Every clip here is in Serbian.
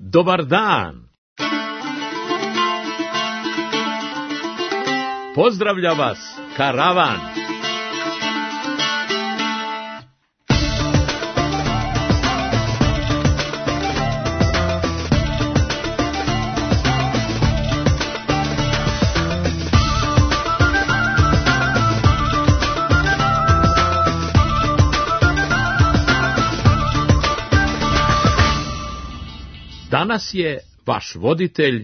Dobar dan! Pozdravlja vas karavan! Danas je vaš voditelj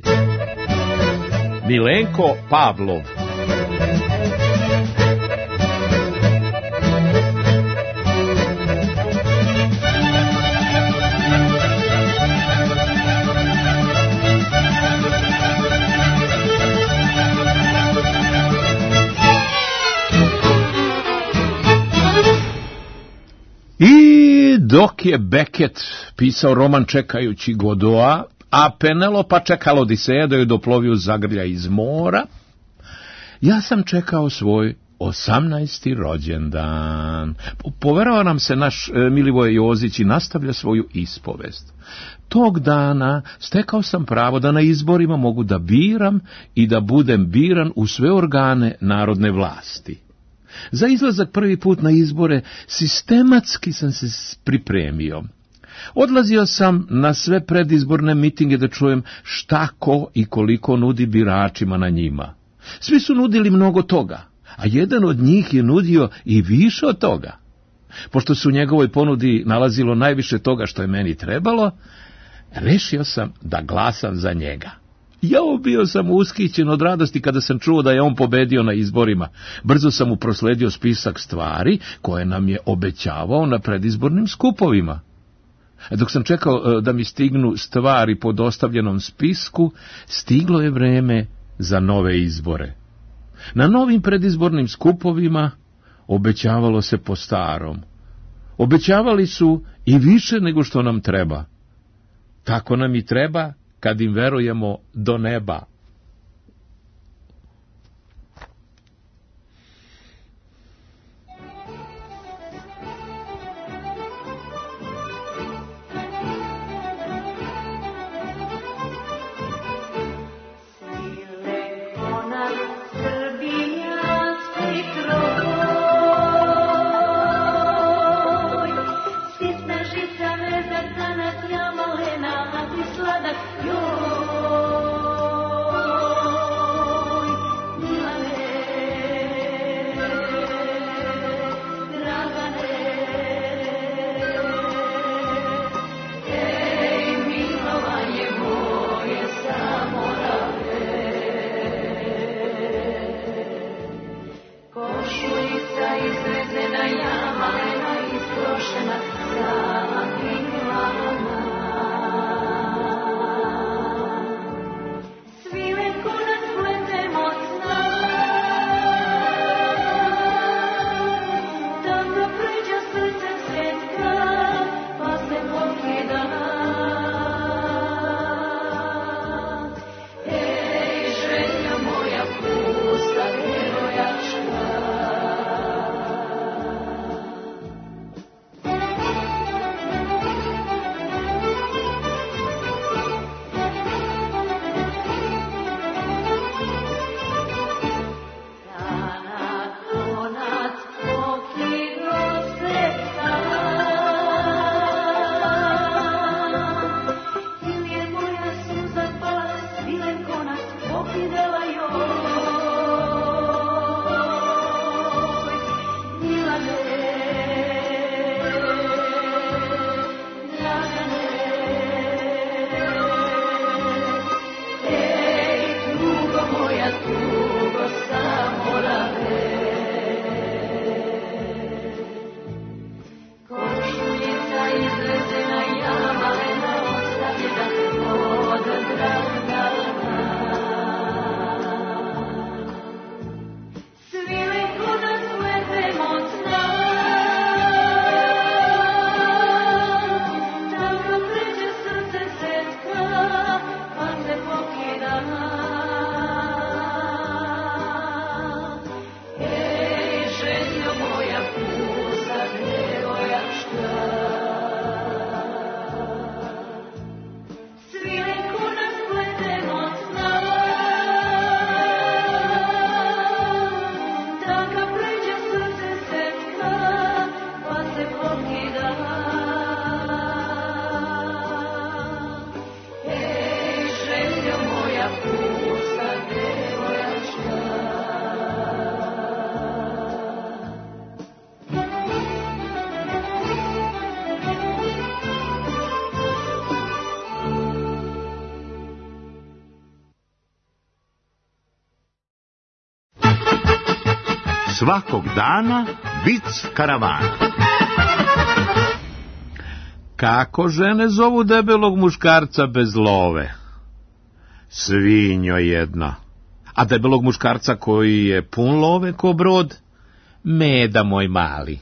Milenko Pavlov. I dok je Beckett pisao roman čekajući Godoa, a Penelopa čekala Odiseja da joj doplovi uz zagrlja iz mora, ja sam čekao svoj 18. rođendan. Poverao nam se naš Milivoje Jozić i nastavlja svoju ispovest. Tog dana stekao sam pravo da na izborima mogu da biram i da budem biran u sve organe narodne vlasti. Za izlazak prvi put na izbore sistematski sam se pripremio. Odlazio sam na sve predizborne mitinge da čujem šta ko i koliko nudi biračima na njima. Svi su nudili mnogo toga, a jedan od njih je nudio i više od toga. Pošto se u njegovoj ponudi nalazilo najviše toga što je meni trebalo, rešio sam da glasam za njega. Bio sam ushićen od radosti kada sam čuo da je on pobedio na izborima. Brzo sam mu prosledio spisak stvari koje nam je obećavao na predizbornim skupovima. Dok sam čekao da mi stignu stvari po dostavljenom spisku, stiglo je vreme za nove izbore. Na novim predizbornim skupovima obećavalo se po starom. Obećavali su i više nego što nam treba. Tako nam i treba kad im verujemo do neba. svakog dana vic karavana. Kako žene zovu debelog muškarca bez love? Svinjo jedna. A debelog muškarca koji je pun love ko brod? Meda moj mali.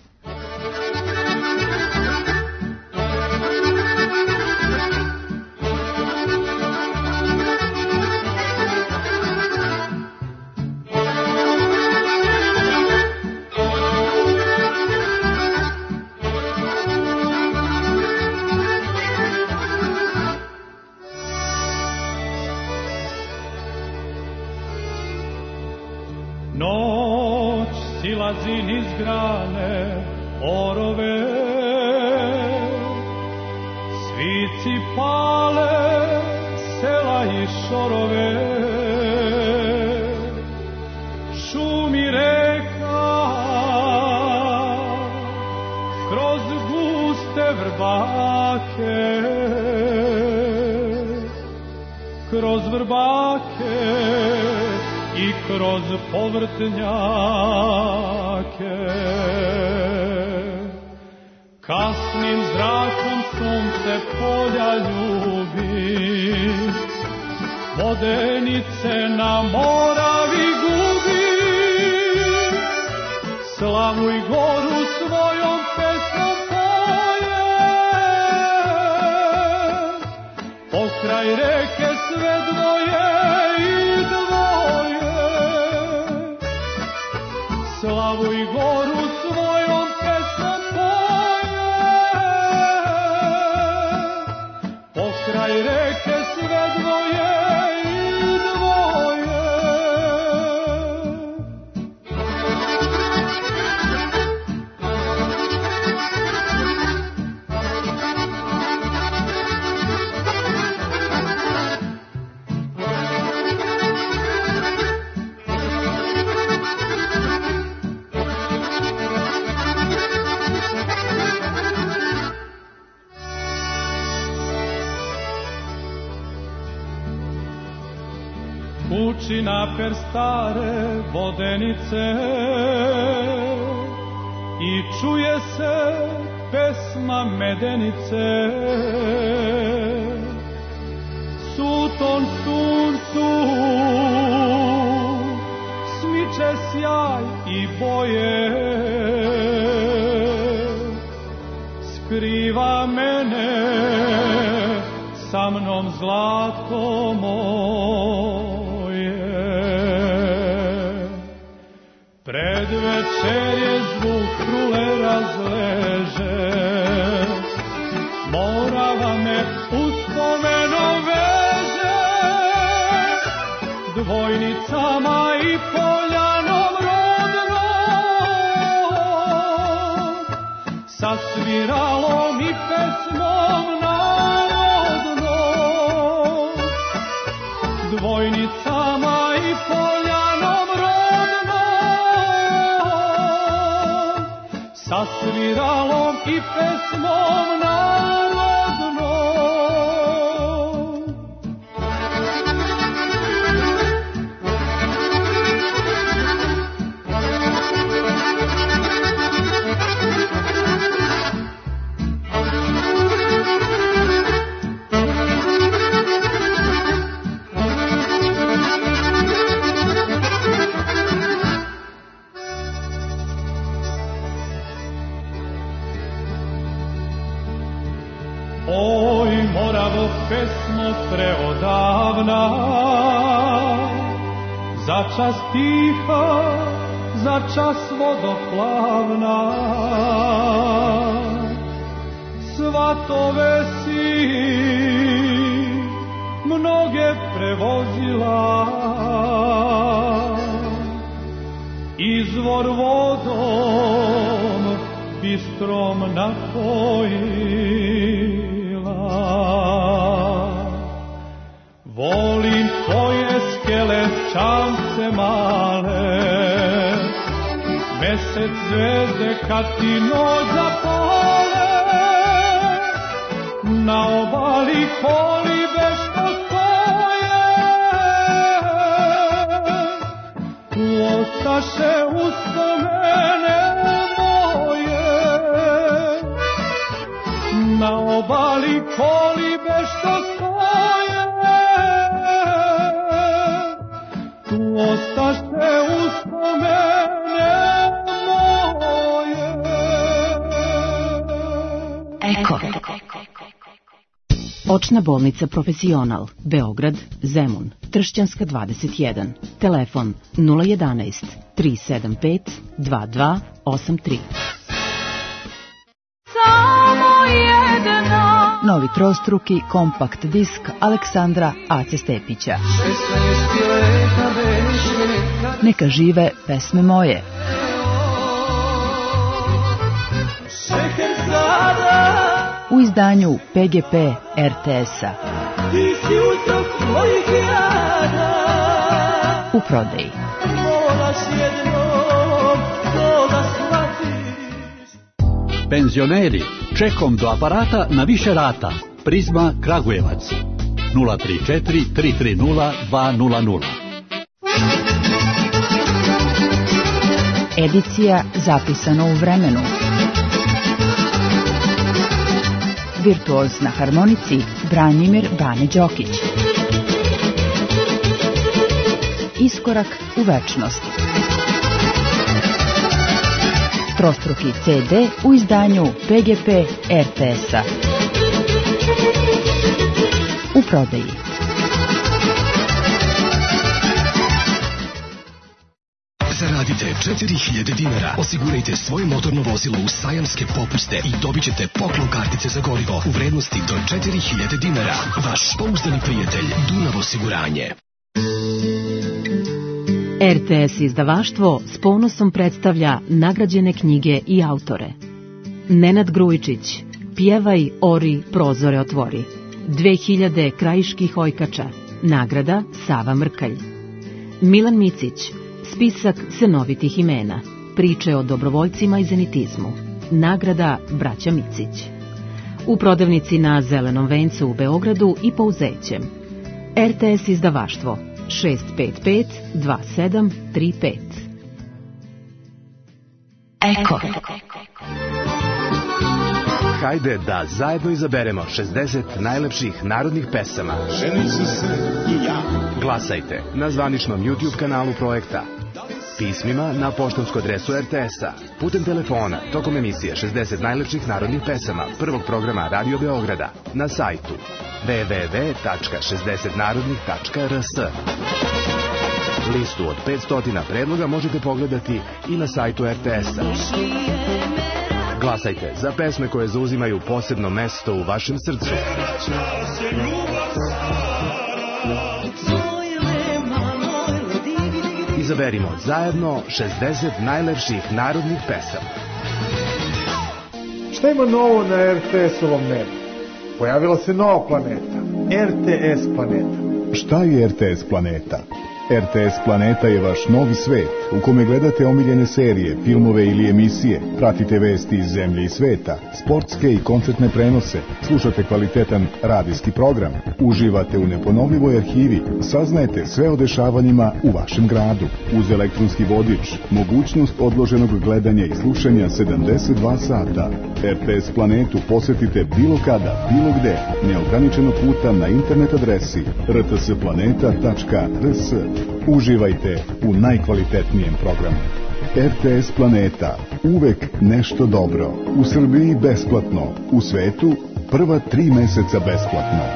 Noć silazi niz grane orove, svici pale sela i šorove, šumi reka kroz guste vrbake, kroz vrbake i kroz povrtnjake. Kasnim zrakom sunce polja ljubi, vodenice na Moravi gubi. Slavu i goru svojom pesmom poje, pokraj reke sve dvoje i dvoje. Slavu i goru svojom pesmom poje, pokraj reke sve dvoje i dvoje. Kući naper stare vodenice i čuje se pesma medenice. Suton suncu smiče sjaj i boje, skriva mene sa mnom zlatko moje. Pred večer je zvuk trule razleže, Morava me uspomenom veže, dvojnicama i poljanom rodnom, sa sviralom i pesmom narodnom, dvojnicama i poljanom rodnom, sa sviralom i pesmom narodnom. Oj, Moravo, pesmo preodavna, za čas tiha, za čas vodoplavna. Svatove si mnoge prevozila, izvor vodom bistrom napojila. Volim tvoje skele čamce male, mesec zvezde kad ti noć zapale, na obali kolibe što stoje, tu ostaše uspomene spomene moje. Eko. Očna bolnica Profesional, Beograd, Zemun, Tršćanska 21, telefon 011 375 2283. Samo jedna. Novi trostruki kompakt disk Aleksandra Ace Stepića. Neka žive pesme moje. U izdanju PGP RTS-a. U prodaji. Penzioneri, čekom do aparata na više rata. Prizma Kragujevac 034 330 200. Edicija zapisana u vremenu. Virtuoz na harmonici Branimir Bane Đokić. Iskorak u večnost. Trostruki CD u izdanju PGP RTS-a. U prodaji. Zaradite 4000 dinara. Osigurajte svoje motorno vozilo u sajamske popuste i dobit ćete poklon kartice za gorivo u vrednosti do 4000 dinara. Vaš pouzdani prijatelj Dunav osiguranje. RTS izdavaštvo s ponosom predstavlja nagrađene knjige i autore. Nenad Grujičić, Pjevaj, ori, prozore otvori. 2000 krajiških ojkača. Nagrada Sava Mrkalj. Milan Micić, Spisak cenovitih imena. Priče o dobrovoljcima i zenitizmu. Nagrada Braća Micić. U prodavnici na Zelenom vencu u Beogradu i Pouzećem. RTS izdavaštvo 655 2735. Eko. Hajde da zajedno izaberemo 60 najlepših narodnih pesama. Ženit ću se i ja. Glasajte na zvaničnom YouTube kanalu projekta. Pismima na poštansku adresu RTS-a. Putem telefona tokom emisije 60 najlepših narodnih pesama prvog programa Radio Beograda. Na sajtu www.60narodnih.rs. Listu od 500 predloga možete pogledati i na sajtu RTS-a. Glasajte za pesme koje zauzimaju posebno mesto u vašem srcu. Izaberimo zajedno 60 najlepših narodnih pesama. Šta ima novo na RTS-ovom nebu? Pojavila se nova planeta. RTS planeta. Šta je RTS planeta? RTS planeta je vaš novi svet u kome gledate omiljene serije, filmove ili emisije, pratite vesti iz zemlje i sveta, sportske i koncertne prenose, slušate kvalitetan radijski program, uživate u neponovljivoj arhivi, saznajete sve o dešavanjima u vašem gradu. Uz elektronski vodič, mogućnost odloženog gledanja i slušanja 72 sata. RTS planetu posetite bilo kada, bilo gde, neograničeno puta na internet adresi rtsplaneta.rs. Uživajte u najkvalitetnijem programu. RTS planeta, uvek nešto dobro. U Srbiji besplatno, u svetu prva 3 meseca besplatno.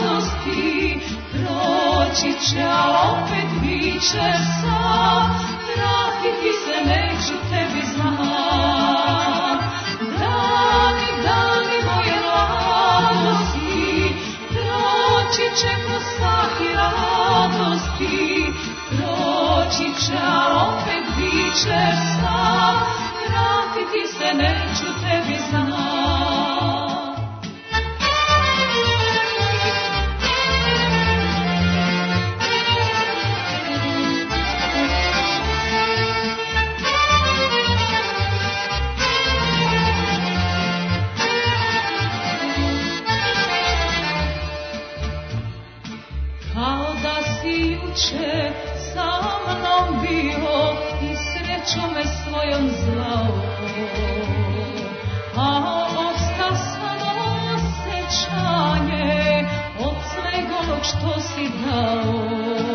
Opet biće sam vratiti se neću, tebi znam. Dani, dani moje mladosti, proći će ko sati radosti, proći će, opet bit će sam, vratiti se neću, tebi znam. Sa mnom bio i srećom me svojom zvao, a osta samo osjećanje od svega onog što si dao,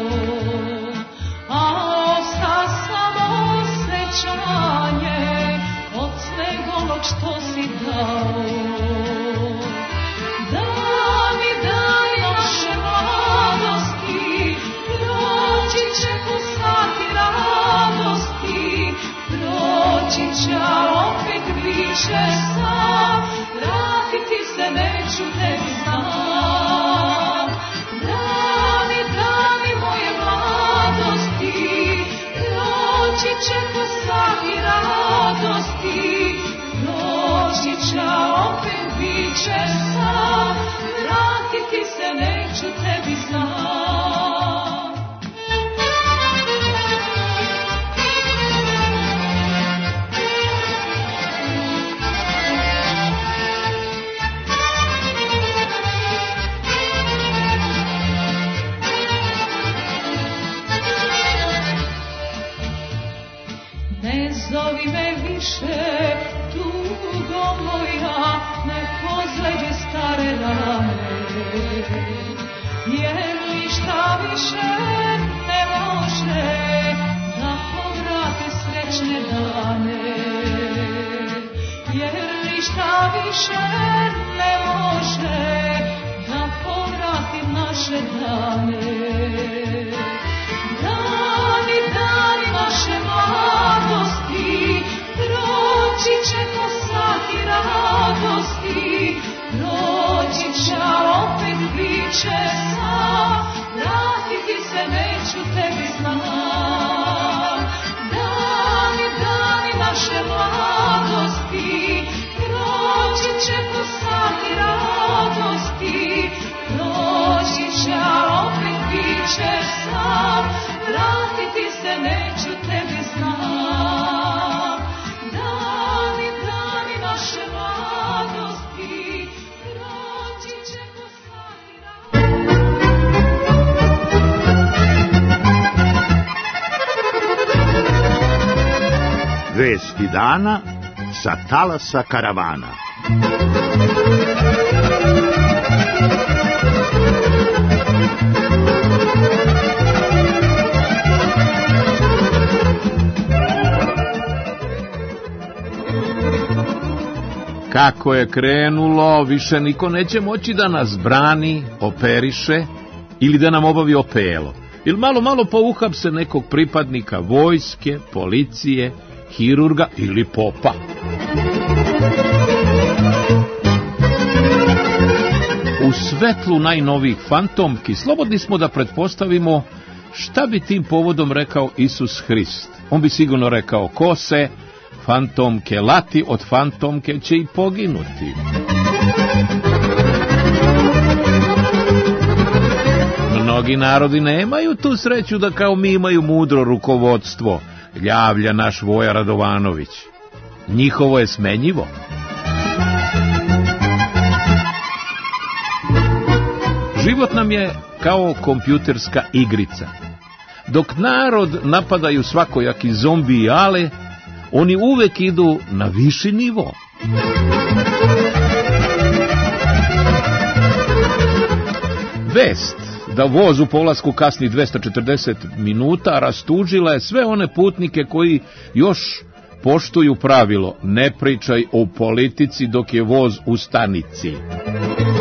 a osta samo osjećanje od svega onog što si dao. Dani, dani naše mladosti, proći će ko sati radosti, proći će, opet bit će sam, vratiti se neću, tebi znam. Dani, dani moje mladosti, proći će ko sati radosti, proći će, opet bit će sam, vratiti se neću, tebi znam. Ne zovi me više, tugo moja, ne pozleđe stare rane, jer ništa više ne može da povrate srećne dane, jer ništa više ne može da povrati naše dane. Dani, dani naše mladosti, proći će ko sati radosti, proći će, opet bit će sam, vratiti se neću, tebi znam. Dani, dani naše mladosti, proći će ko sati radosti, proći će, opet bit će sam, vratiti se neću, tebi znam. Dani, dani naše mladosti, proći će ko sati radosti. Vesti dana sa talasa karavana. Kako je krenulo, više niko neće moći da nas brani, operiše ili da nam obavi opelo. Ili malo pouhapse nekog pripadnika vojske, policije, hirurga ili popa. U svetlu najnovijih fantomki slobodni smo da pretpostavimo šta bi tim povodom rekao Isus Hrist. On bi sigurno rekao: ko se fantomke lati, od fantomke će i poginuti. Mnogi narodi nemaju tu sreću da kao mi imaju mudro rukovodstvo, javlja naš Voja Radovanović. Njihovo je smenjivo. Život nam je kao kompjuterska igrica. Dok narod napadaju svakojaki zombi i ale, oni uvek idu na viši nivo. Vest da voz u polasku kasni 240 minuta rastužila je sve one putnike koji još poštuju pravilo: ne pričaj o politici dok je voz u stanici.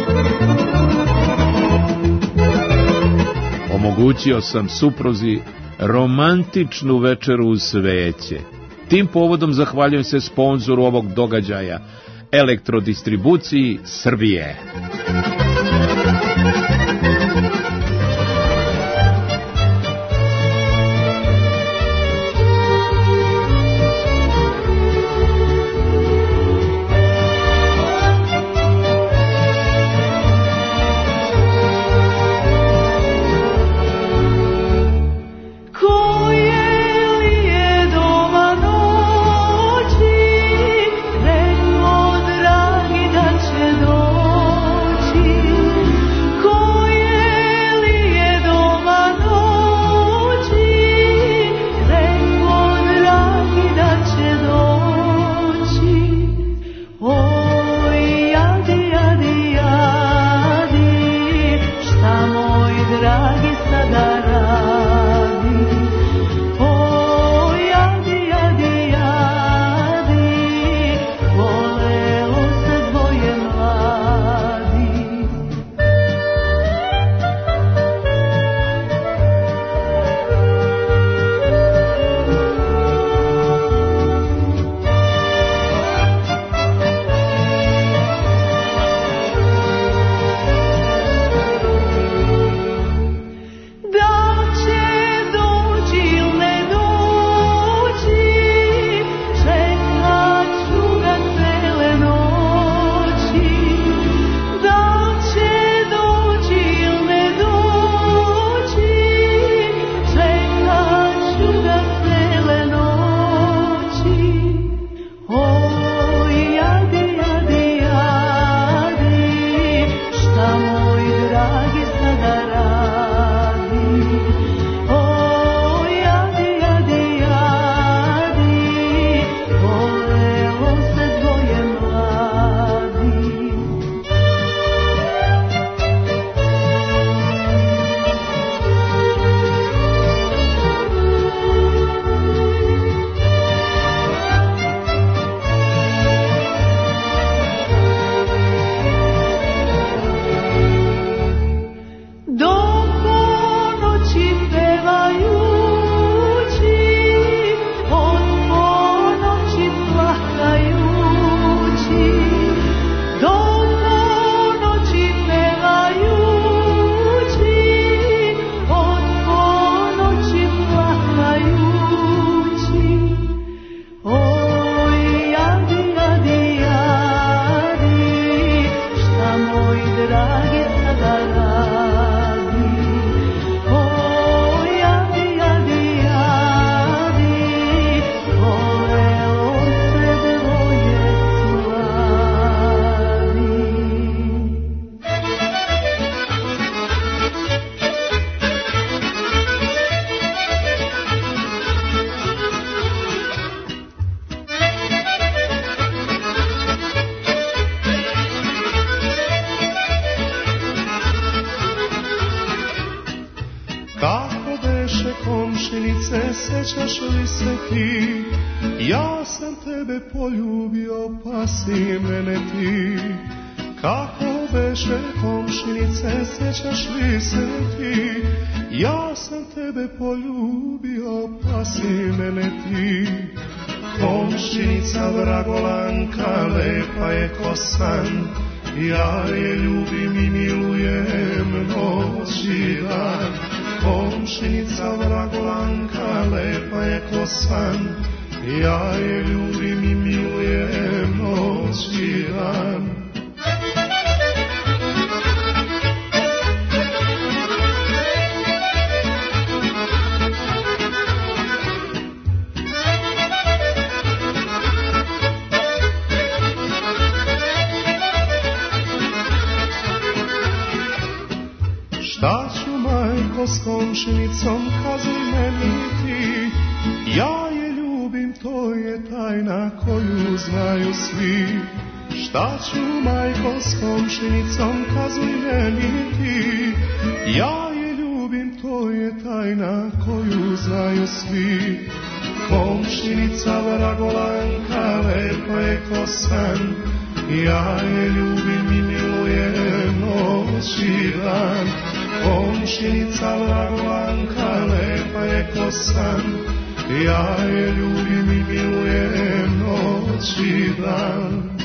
Omogućio sam supruzi romantičnu večeru uz sveće. Tim povodom zahvaljujem se sponzoru ovog događaja, Elektrodistribuciji Srbije. Sećaš li se ti, ja sam tebe poljubio, pa si mene ti. Kako beše komšinice, sećaš li se ti, ja sam tebe poljubio, pa si mene ti. Komšinica vragolanka, lepa je ko san, ja je ljubim i milujem noć i dan. Komšinica vragolanka, lepa je ko san, ja je ljubim i milujem noć i dan. Šta ću, majko, s komšinicom, kazuj meni ti, ja je ljubim, to je tajna koju znaju svi. Šta ću, majko, s komšinicom, kazuj meni ti, ja je ljubim, to je tajna koju znaju svi. Komšinica vragolanka, lepa je ko san, ja je ljubim i milujem noć i dan. Komšinica vragolanka, lepa lepa je ko san, ja je ljubim i milujem noć i dan.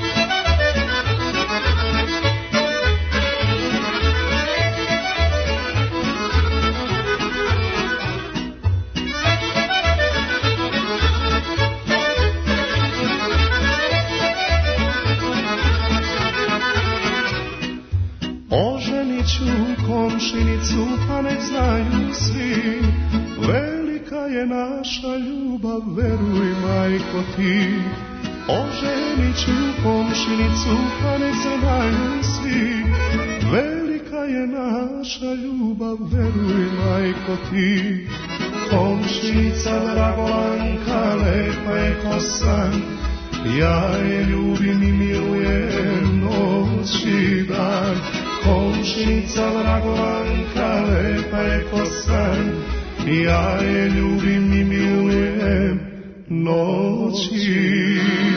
Oženit ću komšinicu, pa nek znaju svi, velika je naša ljubav, veruj majko ti. Oženit ću komšinicu, pa nek znaju svi, velika je naša ljubav, veruj majko ti. Komšinica Dragolanka, lepa je ko san, ja je ljubim i milujem noć i dan. Komšinica Dragolanka, lepa je ko san, ja je ljubim i milujem noć i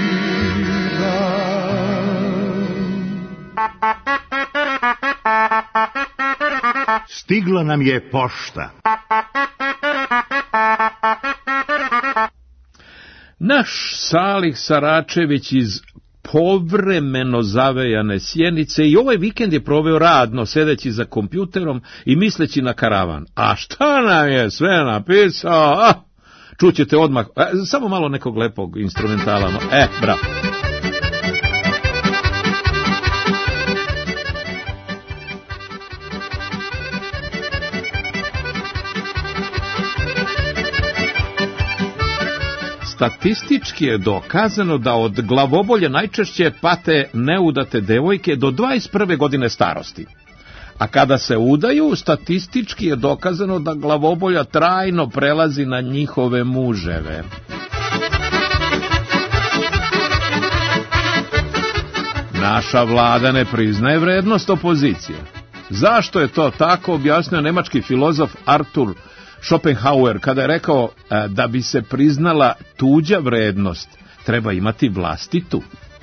dan. Stigla nam je pošta. Naš Salih Saračević iz povremeno zavejane Sjenice i ovaj vikend je proveo radno, sedeći za kompjuterom i misleći na karavan. A šta nam je sve napisao? Čućete odmah, samo malo nekog lepog instrumentala. Bravo. Statistički je dokazano da od glavobolje najčešće pate neudate devojke do 21. godine starosti. A kada se udaju, statistički je dokazano da glavobolja trajno prelazi na njihove muževe. Naša vlada ne priznaje vrednost opozicije. Zašto je to tako, objasnio nemački filozof Arthur Schopenhauer kada je rekao da bi se priznala tuđa vrednost, treba imati vlastitu.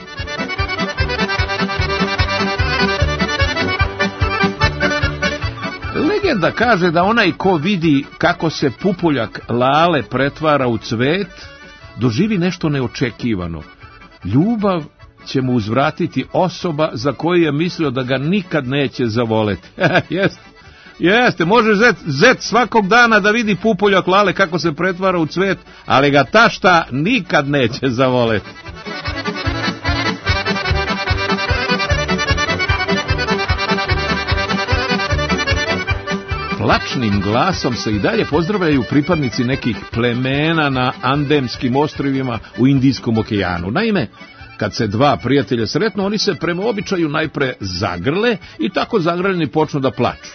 Legenda kaže da onaj ko vidi kako se pupoljak Lale pretvara u cvet, doživi nešto neočekivano. Ljubav će mu uzvratiti osoba za koju je mislio da ga nikad neće zavoleti. Jeste, može zet svakog dana da vidi pupoljak Lale kako se pretvara u cvet, ali ga tašta nikad neće zavoleti. Plačnim glasom se i dalje pozdravljaju pripadnici nekih plemena na Andemskim ostrvima u Indijskom okeanu. Naime, kad se dva prijatelja sretnu, oni se prema običaju najpre zagrle i tako zagrljeni počnu da plaču.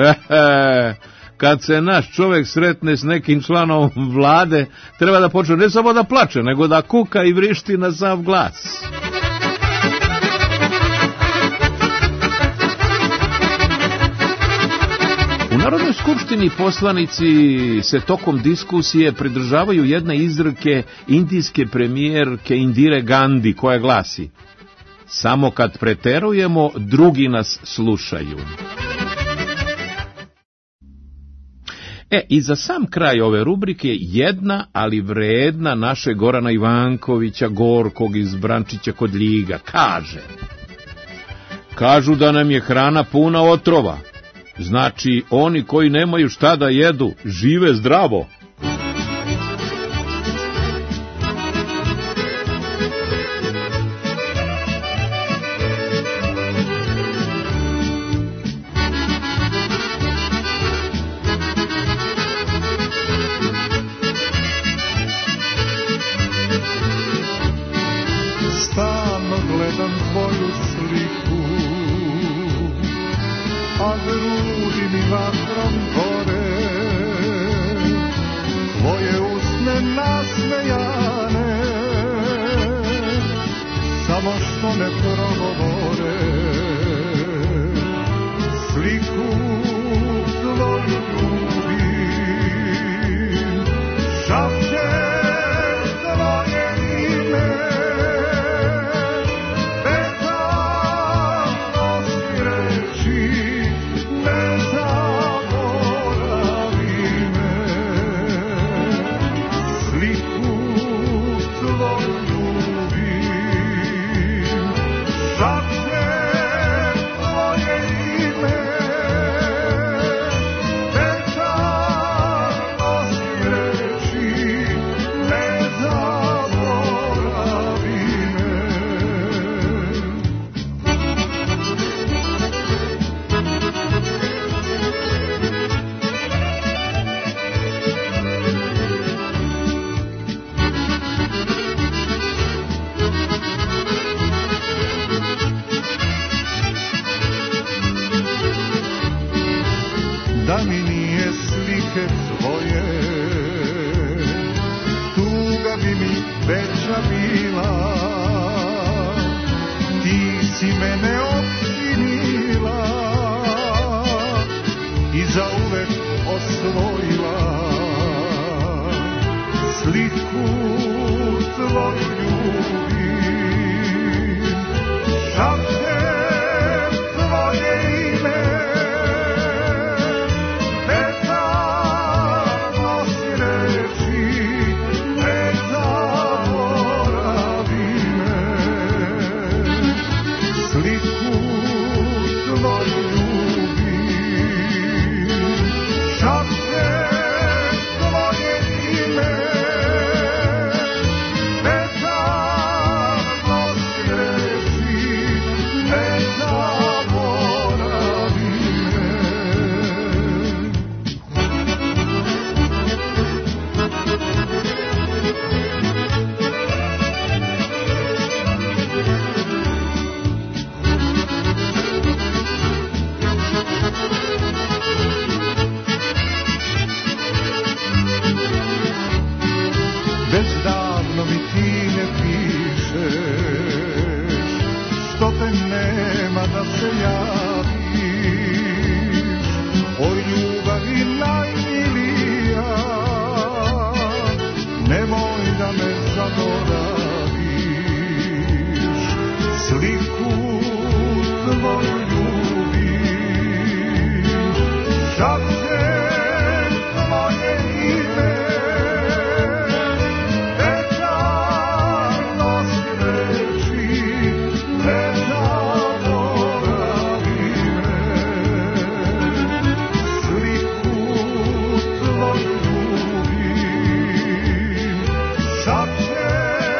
Kad se naš čovjek sretne s nekim članom vlade, treba da počne ne samo da plače, nego da kuka i vrišti na sav glas. U Narodnoj skupštini poslanici se tokom diskusije pridržavaju jedne izreke indijske premijerke Indire Gandhi koja glasi: samo kad preterujemo, drugi nas slušaju. I za sam kraj ove rubrike jedna, ali vredna naše Gorana Ivankovića Gorkog iz Brančića kod Ljiga kaže: kažu da nam je hrana puna otrova, znači oni koji nemaju šta da jedu žive zdravo. svoje. Tuga bi mi veća bila, ti si mene opčinila i zauvek osvojila sliku tvoju ljubim. Šapćem tvoje ime, vetar nosi reči, ne zaboravi me. Sliku tvoju ljubim, šapćem tvoje ime, vetar nosi reči, ne zaboravi me. Već davno mi ti ne pišeš, što te nema da se javiš. Oj ljubavi najmilija, nemoj da me zaboraviš. Sliku tvoju ljubim, šapćem tvoje ime, vetar nosi reči, ne zaboravi me. Sliku tvoju ljubim, šapćem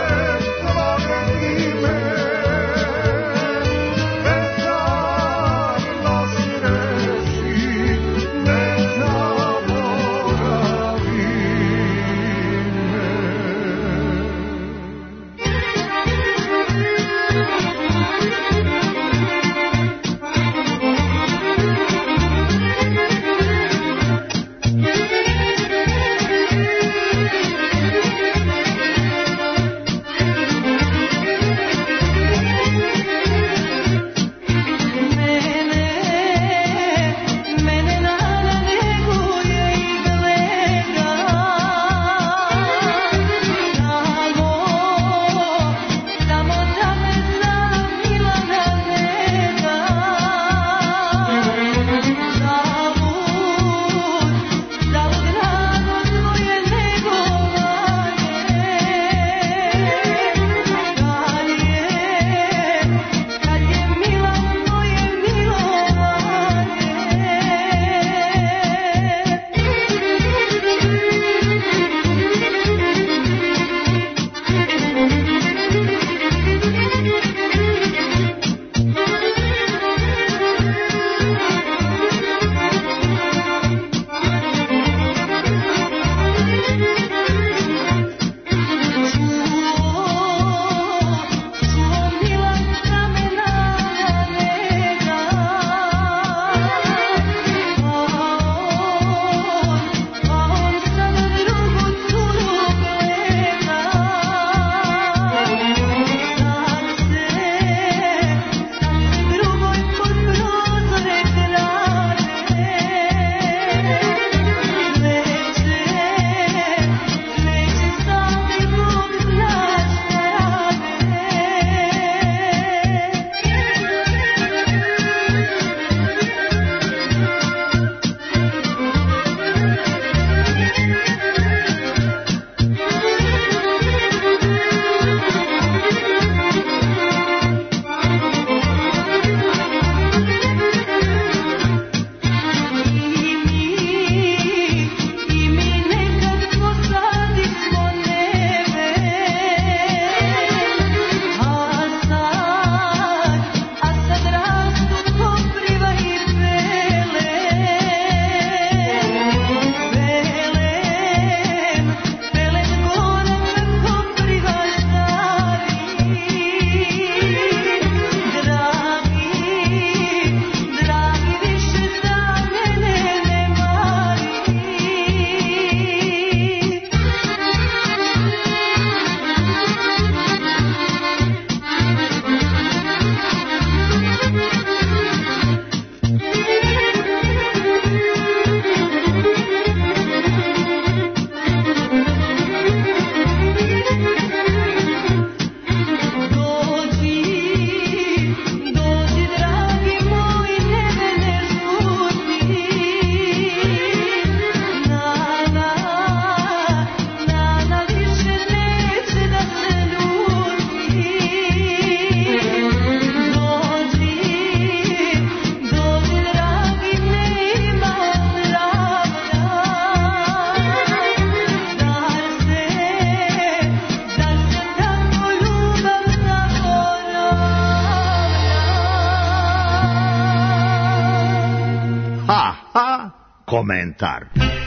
komentar.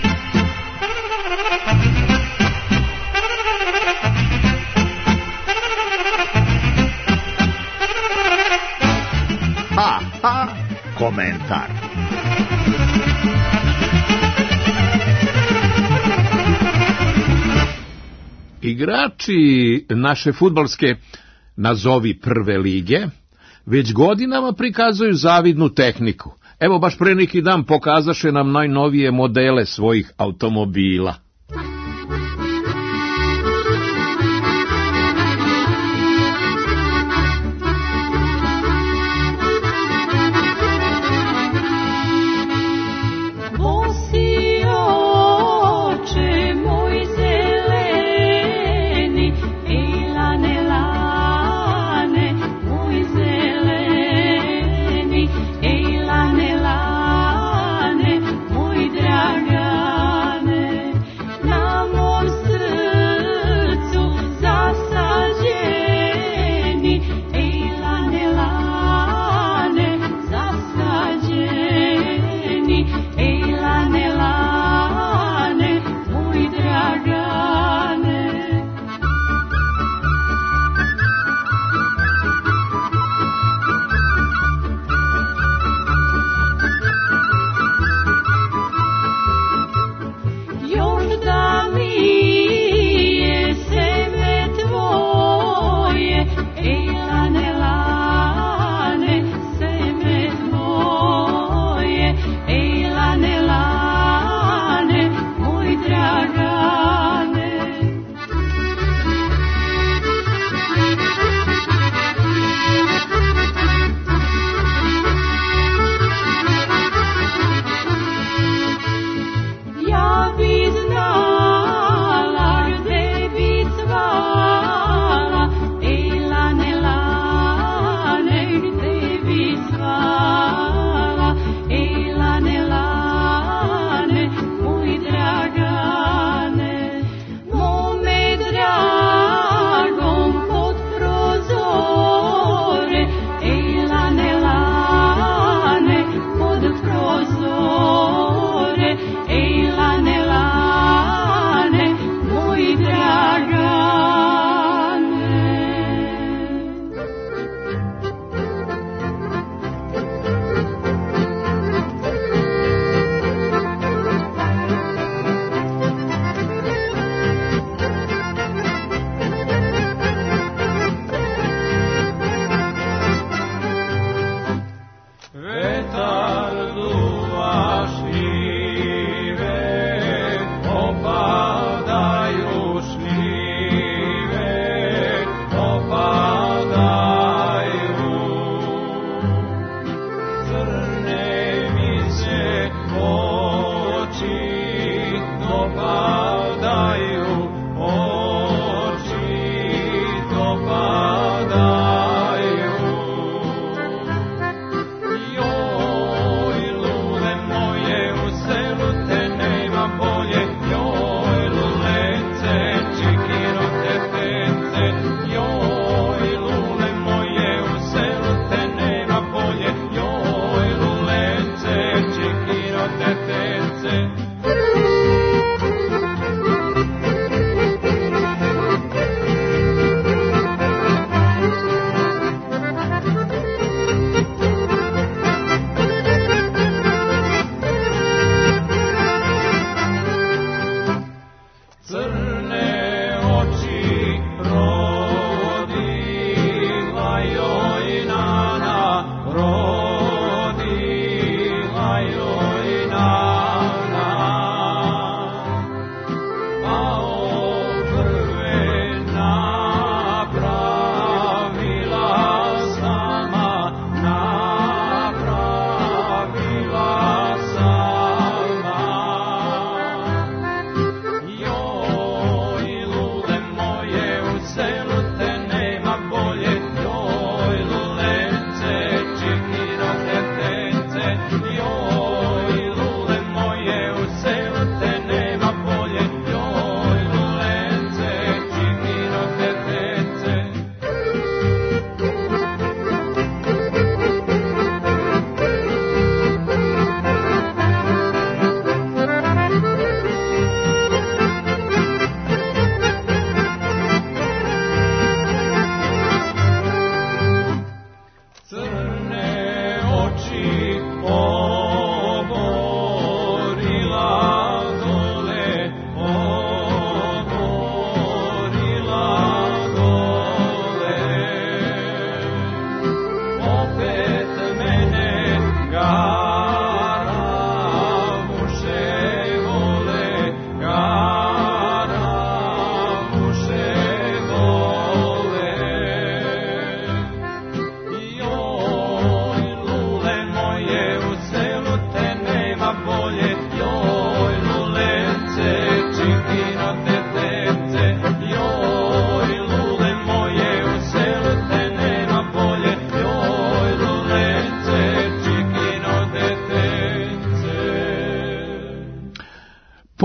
Komentar. Igrači naše fudbalske nazovi prve lige već godinama prikazuju zavidnu tehniku. Evo baš pre neki dan pokazaše nam najnovije modele svojih automobila.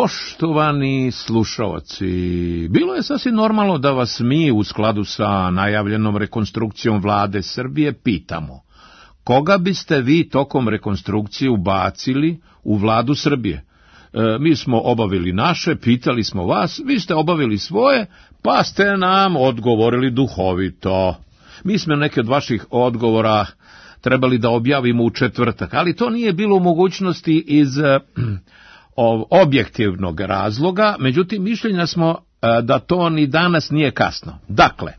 Poštovani slušaoci, bilo je sasvim normalno da vas mi u skladu sa najavljenom rekonstrukcijom vlade Srbije pitamo koga biste vi tokom rekonstrukcije ubacili u vladu Srbije. Mi smo obavili naše, pitali smo vas, vi ste obavili svoje, pa ste nam odgovorili duhovito. Mi smo neke od vaših odgovora trebali da objavimo u četvrtak, ali to nije bilo u mogućnosti iz objektivnog razloga, međutim mišljenja smo da to ni danas nije kasno. Dakle,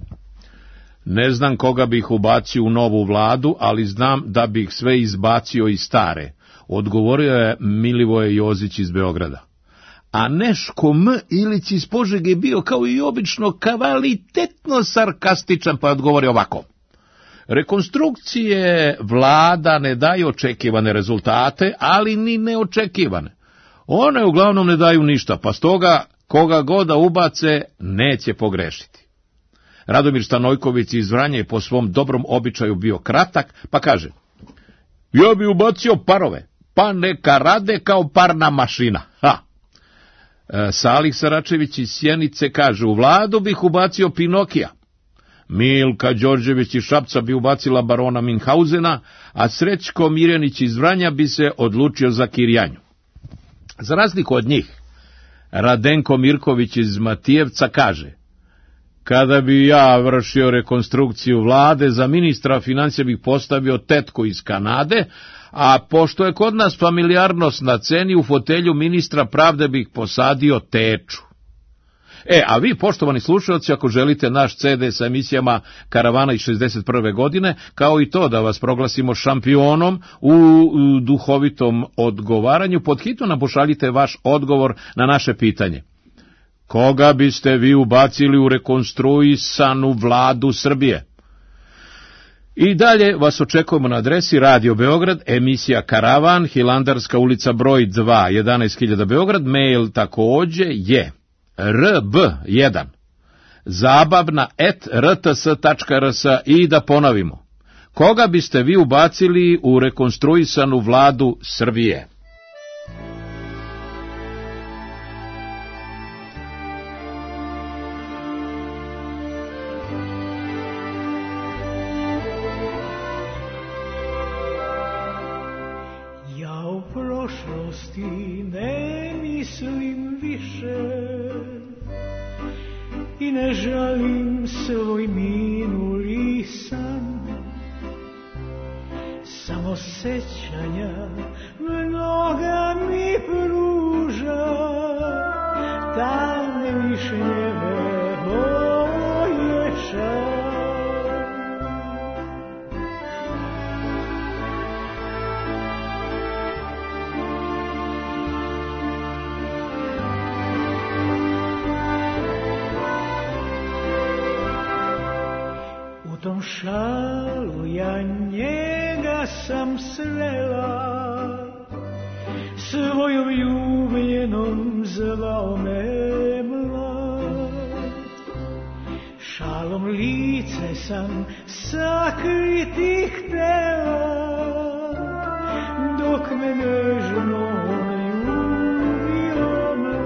ne znam koga bih ubacio u novu vladu, ali znam da bih sve izbacio iz stare, odgovorio je Milivoje Jozić iz Beograda. A Neško M. Ilić iz Požege je bio kao i obično kvalitetno sarkastičan, pa je odgovorio ovako. Rekonstrukcije vlada ne daju očekivane rezultate, ali ni neočekivane. One uglavnom ne daju ništa, pa stoga koga god da ubace neće pogrešiti. Radomir Stanojković iz Vranja je po svom dobrom običaju bio kratak, pa kaže, ja bi ubacio parove, pa neka rade kao parna mašina. Salih Saračević iz Sjenice kaže, u vladu bih ubacio Pinokija. Milka Đorđević iz Šapca bi ubacila barona Minhauzena, a Srećko Mirjanić iz Vranja bi se odlučio za Kirjanju. Za razliku od njih, Radenko Mirković iz Matijevca kaže, kada bi ja vršio rekonstrukciju vlade, za ministra financija bih postavio tetku iz Kanade, a pošto je kod nas familijarnost na ceni, u fotelju ministra pravde bih posadio teču. A vi, poštovani slušalci, ako želite naš CD sa emisijama Karavana iz 61. godine, kao i to da vas proglasimo šampionom u duhovitom odgovaranju, pod hitno nam pošaljite vaš odgovor na naše pitanje. Koga biste vi ubacili u rekonstruisanu vladu Srbije? I dalje vas očekujemo na adresi Radio Beograd, emisija Karavan, Hilandarska ulica broj 2, 11.000 Beograd, mail takođe je rb1 zabavna@rts.rs. I da ponovimo, koga biste vi ubacili u rekonstruisanu vladu Srbije? Ja u prošlosti ne mislim više i ne žalim svoj minuli san, samo sećanja mnoga mi pruža, tamne višnjeve boje šan. U tom šalu ja njega sam srela, svojom ljubljenom zvao me mlad. Šalom lice sam sakriti htela, dok me nežno on ljubio mlad.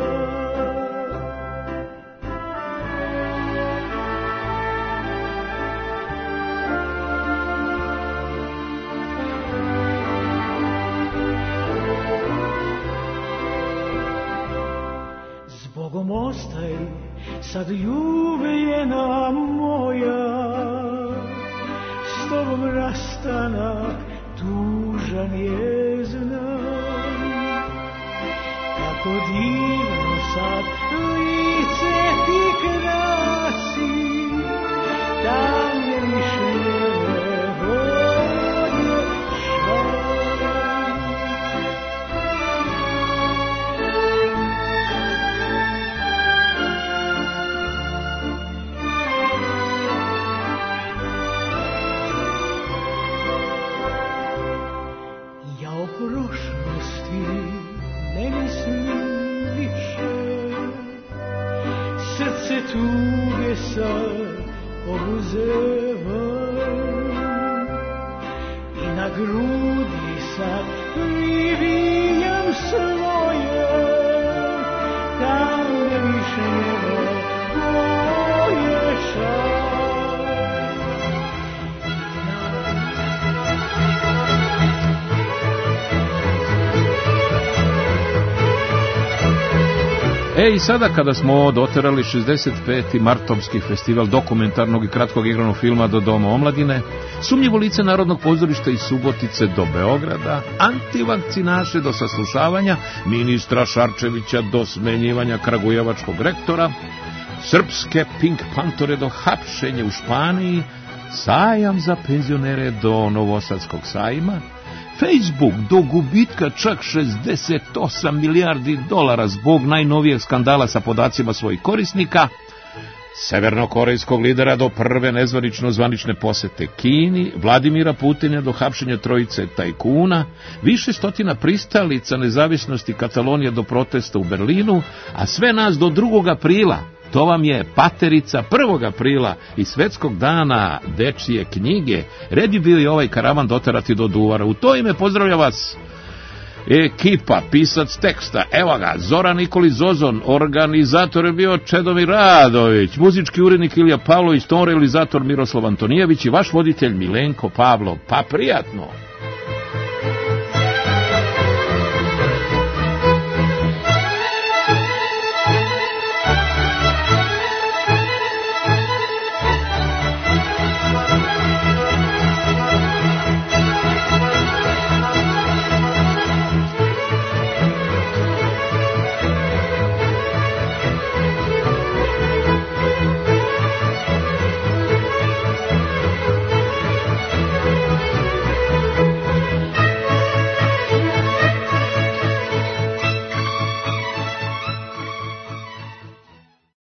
Zbogom ostaj sad ljubljena moja, s tobom rastanak tužan je znam. Kako divno sad lice ti krasi, tamne višnjeve boje šan. Prošlosti ne mislim više, srce tuge sad obuzeva i na grudi sad pribijam svoje I sada kada smo doterali 65. martovski festival dokumentarnog i kratkog igranog filma do Doma omladine, sumnjivo lice Narodnog pozorišta iz Subotice do Beograda, antivakcinaše do saslušavanja, ministra Šarčevića do smenjivanja kragujevačkog rektora, srpske Pink Pantore do hapšenja u Španiji, sajam za penzionere do Novosadskog sajma, Facebook do gubitka čak 68 milijardi dolara zbog najnovijeg skandala sa podacima svojih korisnika, severnokorejskog lidera do prve nezvanično-zvanične posete Kini, Vladimira Putina do hapšenja trojice tajkuna, više stotina pristalica nezavisnosti Katalonije do protesta u Berlinu, a sve nas do 2. aprila. To vam je paterica 1. aprila i svetskog dana dečije knjige. Red je bio i ovaj karavan doterati do Duvara. U to ime pozdravlja vas ekipa, pisac teksta, evo ga, Zoran Nikolić Zozon, organizator je bio Čedomir Radović, muzički urednik Ilija Pavlović, ton realizator Miroslav Antonijević i vaš voditelj Milenko Pavlov. Pa prijatno!